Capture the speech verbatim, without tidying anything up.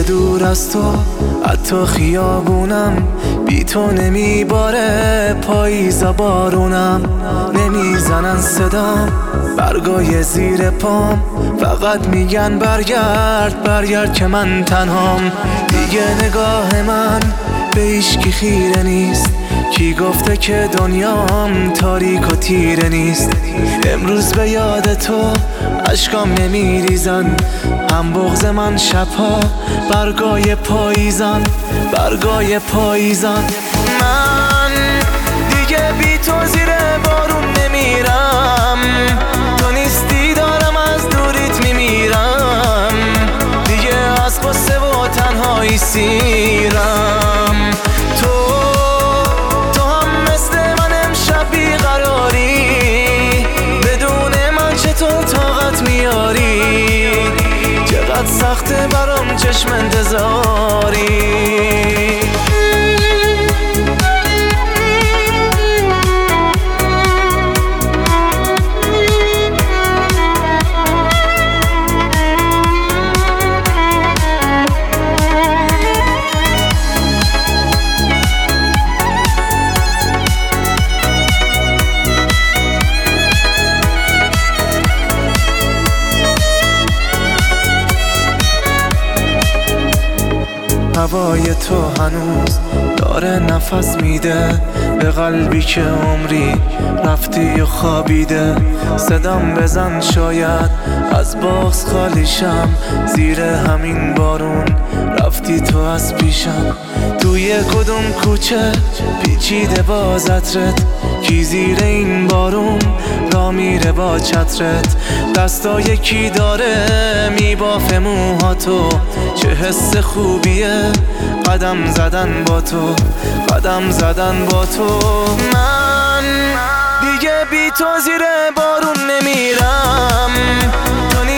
که دور از تو حتی خیابونم بی تو نمیباره پاییزا بارونم نمیزنن صدام برگای زیر پام فقط میگن برگرد برگرد که من تنهام دیگه نگاه من به هیچکی خیره نیست کی گفته که دنیام تاریک و تیره نیست امروز به یاد تو اشکام نمیریزن هم بغض من شبها برگای پاییزان برگای پاییزان من دیگه بی تو زیر بارون نمیرم تو نیستی دارم از دوریت میمیرم دیگه از قصه و تنهایی سیرم تو تو هم مثل من امشب بیقراری بدون من چطور طاقت میاری چقدر سخته برام چشم انتظاری هوای تو هنوز داره نفس میده به قلبی که عمری رفتی و خوابیده صدام بزن شاید از بغض خالیشم زیر همین بارون رفتی تو از پیشم توی کدوم کوچه پیچیده با عطرت کی زیر این بارون را میره با چترت دستای کی داره میبافه موهاتو چه حس خوبیه قدم زدن با تو قدم زدن با تو من دیگه بی تو زیر بارون نمیرم تو